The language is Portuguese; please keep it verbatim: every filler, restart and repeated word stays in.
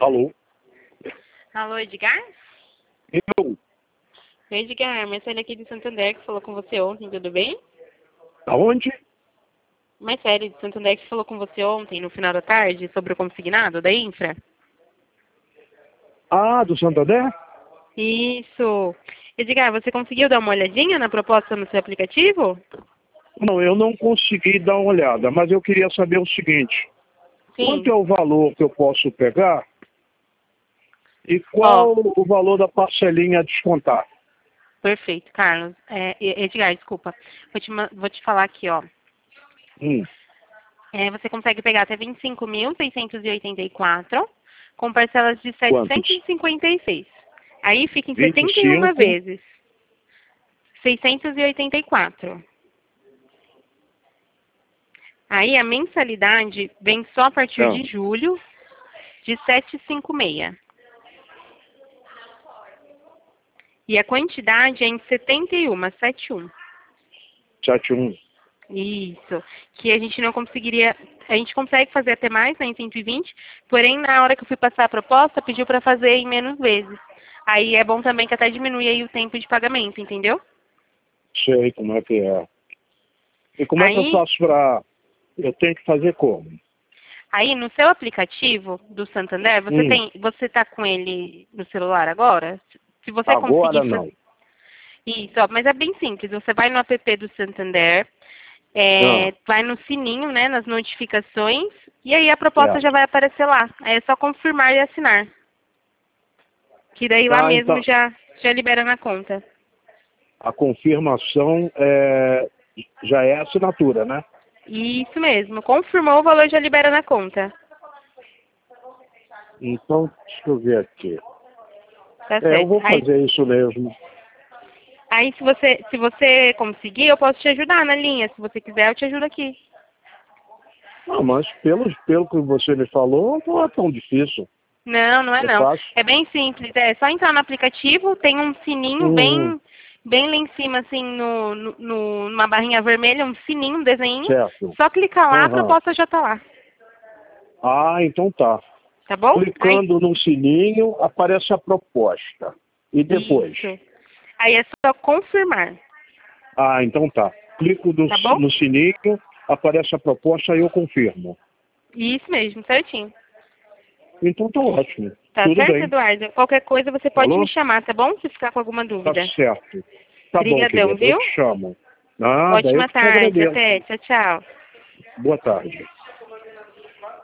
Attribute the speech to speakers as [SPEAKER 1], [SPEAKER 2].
[SPEAKER 1] Alô?
[SPEAKER 2] Alô, Edgar?
[SPEAKER 1] Eu?
[SPEAKER 2] Edgar, Marcelo aqui de Santander, que falou com você ontem, tudo bem?
[SPEAKER 1] Aonde?
[SPEAKER 2] Marcelo de Santander, que falou com você ontem, no final da tarde, sobre o consignado da Infra?
[SPEAKER 1] Ah, do Santander?
[SPEAKER 2] Isso. Edgar, você conseguiu dar uma olhadinha na proposta no seu aplicativo?
[SPEAKER 1] Não, eu não consegui dar uma olhada, mas eu queria saber o seguinte.
[SPEAKER 2] Sim.
[SPEAKER 1] Quanto é o valor que eu posso pegar e
[SPEAKER 2] Ó,
[SPEAKER 1] qual o valor da parcelinha a descontar?
[SPEAKER 2] perfeito, Carlos. É, Edgar, desculpa. Vou te, ma- vou te falar aqui, ó.
[SPEAKER 1] Hum,
[SPEAKER 2] É, você consegue pegar até vinte e cinco mil, seiscentos e oitenta e quatro, com parcelas de setecentos
[SPEAKER 1] quantos?
[SPEAKER 2] e cinquenta e seis. Aí fica em
[SPEAKER 1] vinte e
[SPEAKER 2] setenta e uma
[SPEAKER 1] cinco.
[SPEAKER 2] vezes. seiscentos e oitenta e quatro. Aí a mensalidade vem só a partir
[SPEAKER 1] Não,
[SPEAKER 2] de julho, de setecentos e cinquenta e seis. E a quantidade é em setenta e um, setenta e um.
[SPEAKER 1] setenta e um.
[SPEAKER 2] Isso. Que a gente não conseguiria... A gente consegue fazer até mais, né, em cento e vinte, porém, na hora que eu fui passar a proposta, pediu para fazer em menos vezes. Aí é bom também que até diminui aí o tempo de pagamento, entendeu?
[SPEAKER 1] Sei como é que é. E como é que eu
[SPEAKER 2] Aí,
[SPEAKER 1] faço para... Eu tenho que fazer como?
[SPEAKER 2] aí no seu aplicativo do Santander, você
[SPEAKER 1] Hum,
[SPEAKER 2] tem, você tá com ele no celular agora? Se você
[SPEAKER 1] agora
[SPEAKER 2] conseguir fazer
[SPEAKER 1] não.
[SPEAKER 2] isso, ó, mas é bem simples. Você vai no app do Santander,
[SPEAKER 1] Não,
[SPEAKER 2] é, vai no sininho, né, nas notificações, e aí a proposta já
[SPEAKER 1] certo.
[SPEAKER 2] vai aparecer lá. Aí é só confirmar e assinar. Que daí lá
[SPEAKER 1] Ah,
[SPEAKER 2] mesmo
[SPEAKER 1] então,
[SPEAKER 2] já, já libera na conta.
[SPEAKER 1] a confirmação é, já é assinatura, né?
[SPEAKER 2] Isso mesmo. Confirmou o valor, já libera na conta.
[SPEAKER 1] Então, deixa eu ver aqui.
[SPEAKER 2] Tá
[SPEAKER 1] É, eu
[SPEAKER 2] certo.
[SPEAKER 1] vou
[SPEAKER 2] Aí,
[SPEAKER 1] fazer isso mesmo.
[SPEAKER 2] aí se você, se você conseguir, eu posso te ajudar na linha. Se você quiser, eu te ajudo aqui.
[SPEAKER 1] Ah, mas pelo, pelo que você me falou, não é tão difícil.
[SPEAKER 2] Não, não é
[SPEAKER 1] É
[SPEAKER 2] não.
[SPEAKER 1] fácil.
[SPEAKER 2] É bem simples. É só entrar no aplicativo, tem um sininho
[SPEAKER 1] Hum,
[SPEAKER 2] bem, bem lá em cima, assim, no, no, no- numa barrinha vermelha, um sininho, um desenho.
[SPEAKER 1] certo.
[SPEAKER 2] Só clicar lá, a
[SPEAKER 1] Aham.
[SPEAKER 2] proposta já tá lá.
[SPEAKER 1] Ah, então tá.
[SPEAKER 2] Tá bom? Aí,
[SPEAKER 1] Clicando no sininho, aparece a proposta. E depois?
[SPEAKER 2] isso. Aí é só confirmar.
[SPEAKER 1] Ah, então tá. Clico no,
[SPEAKER 2] Tá bom?
[SPEAKER 1] no sininho, aparece a proposta e eu confirmo.
[SPEAKER 2] Isso mesmo, certinho.
[SPEAKER 1] Então tá ótimo.
[SPEAKER 2] Tá
[SPEAKER 1] Tudo
[SPEAKER 2] certo,
[SPEAKER 1] bem.
[SPEAKER 2] Eduardo? Qualquer coisa você pode me
[SPEAKER 1] Falou?
[SPEAKER 2] chamar, tá bom? Se ficar com alguma
[SPEAKER 1] Tá
[SPEAKER 2] dúvida.
[SPEAKER 1] certo. Tá bom,
[SPEAKER 2] Obrigadão,
[SPEAKER 1] querido. Eu
[SPEAKER 2] viu?
[SPEAKER 1] te chamo. Nada, eu
[SPEAKER 2] Ótima
[SPEAKER 1] que te
[SPEAKER 2] tarde.
[SPEAKER 1] agradeço.
[SPEAKER 2] Até. Tchau, tchau.
[SPEAKER 1] Boa tarde.